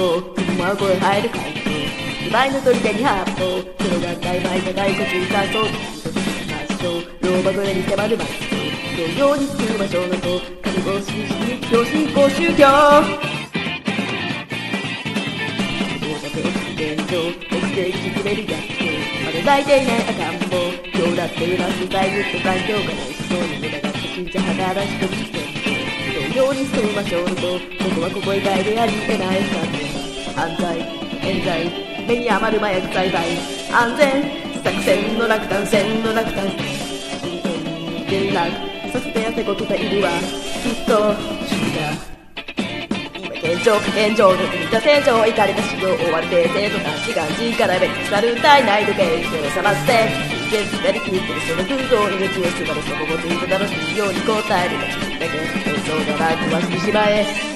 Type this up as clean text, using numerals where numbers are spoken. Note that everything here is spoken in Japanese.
こう雲は声入る回答奪いの取り手に発砲黒が大枚が大卒にさそう老婆小屋に迫るマスク同様に救う場所のと覚悟しに教信仰宗教現状落ちていき詰める逆境まだ抱いていない赤ん坊今日だってうなすサイズって環境がないしそうに無駄が信じ肌らしく見つけ同様に救う場所のとここはここ以外でありえない犯罪冤罪目に余る麻薬栽培安全作戦の落胆線の落胆転落させてやせことがいるわきっと主義だ現状の国と戦場行かれた修行終わって生徒たちが力べき去る体内時計目を覚まして現実なりきってるその空洞命を縛るそこをずっと楽しいように答えるがちだけ演奏がないとはしてしまえ